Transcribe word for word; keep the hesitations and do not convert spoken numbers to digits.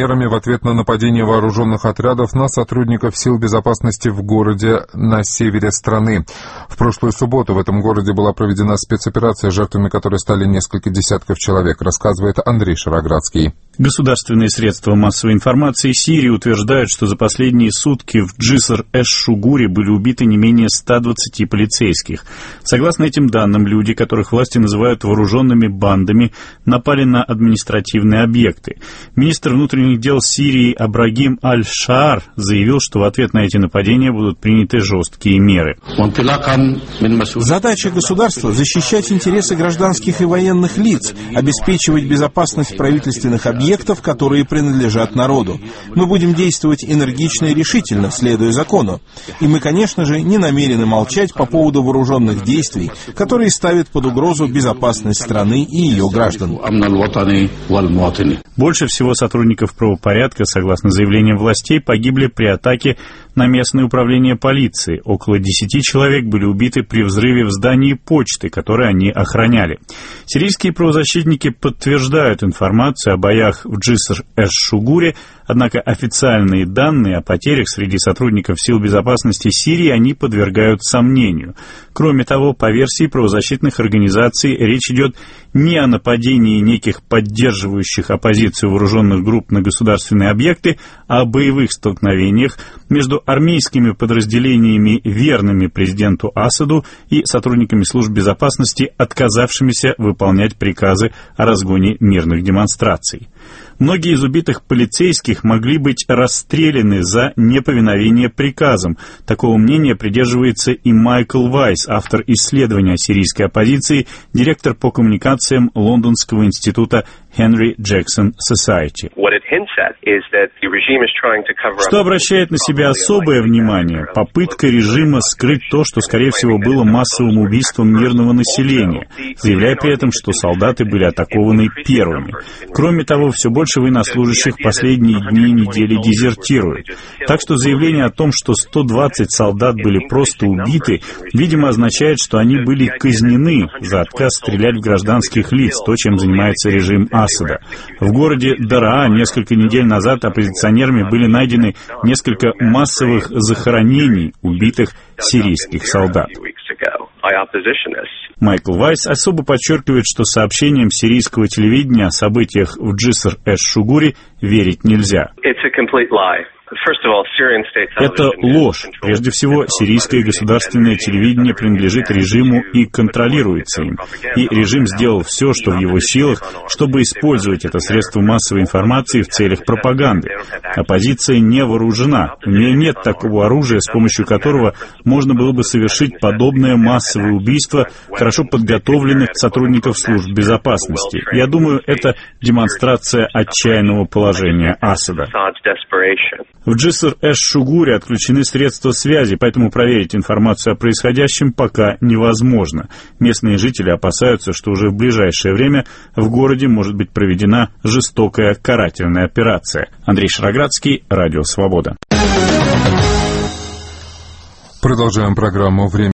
мерами в ответ на нападение вооруженных отрядов на сотрудников сил безопасности в городе на севере страны. В прошлую субботу в этом городе была проведена спецоперация, жертвами которой стали несколько десятков человек, рассказывает Андрей Шароградский. Государственные средства массовой информации Сирии утверждают, что за последние сутки в Джиср-эш-Шугуре были убиты не менее ста двадцати полицейских. Согласно этим данным, люди, которых власти называют вооруженными бандами, напали на административные объекты. Министр внутренних дел Сирии Абрагим Аль-Шаар заявил, что в ответ на эти нападения будут приняты жесткие меры. Задача государства – защищать интересы гражданских и военных лиц, обеспечивать безопасность правительственных объектов, объектов, которые принадлежат народу. Мы будем действовать энергично и решительно, следуя закону. И мы, конечно же, не намерены молчать по поводу вооруженных действий, которые ставят под угрозу безопасность страны и ее граждан. Больше всего сотрудников правопорядка, согласно заявлениям властей, погибли при атаке на местное управление полиции. Около десяти человек были убиты при взрыве в здании почты, которое они охраняли. Сирийские правозащитники подтверждают информацию о боях в Джиср-эш-Шугуре, однако официальные данные о потерях среди сотрудников сил безопасности Сирии они подвергают сомнению. Кроме того, по версии правозащитных организаций, речь идет не о нападении неких поддерживающих оппозицию вооруженных групп на государственные объекты, а о боевых столкновениях между армейскими подразделениями, верными президенту Асаду, и сотрудниками служб безопасности, отказавшимися выполнять приказы о разгоне мирных демонстраций. Многие из убитых полицейских могли быть расстреляны за неповиновение приказам. Такого мнения придерживается и Майкл Вайс, автор исследования о сирийской оппозиции, директор по коммуникациям Лондонского института Henry Jackson Society. Что обращает на себя особое внимание? Попытка режима скрыть то, что, скорее всего, было массовым убийством мирного населения, заявляя при этом, что солдаты были атакованы первыми. Кроме того, все больше военнослужащих в последние дни и недели дезертируют. Так что заявление о том, что сто двадцать солдат были просто убиты, видимо, означает, что они были казнены за отказ стрелять в гражданских лиц, то, чем занимается режим Асада. В городе Дараа несколько недель назад оппозиционерами были найдены несколько массовых захоронений убитых сирийских солдат. Майкл Вайс особо подчеркивает, что сообщениям сирийского телевидения о событиях в Джиср-эш-Шугуре верить нельзя. Это ложь. Прежде всего, сирийское государственное телевидение принадлежит режиму и контролируется им. И режим сделал все, что в его силах, чтобы использовать это средство массовой информации в целях пропаганды. Оппозиция не вооружена. У нее нет такого оружия, с помощью которого можно было бы совершить подобное массовое убийство хорошо подготовленных сотрудников служб безопасности. Я думаю, это демонстрация отчаянного положения Асада. В Джиср-эш-Шугуре отключены средства связи, поэтому проверить информацию о происходящем пока невозможно. Местные жители опасаются, что уже в ближайшее время в городе может быть проведена жестокая карательная операция. Андрей Шароградский, Радио Свобода. Продолжаем программу «Время».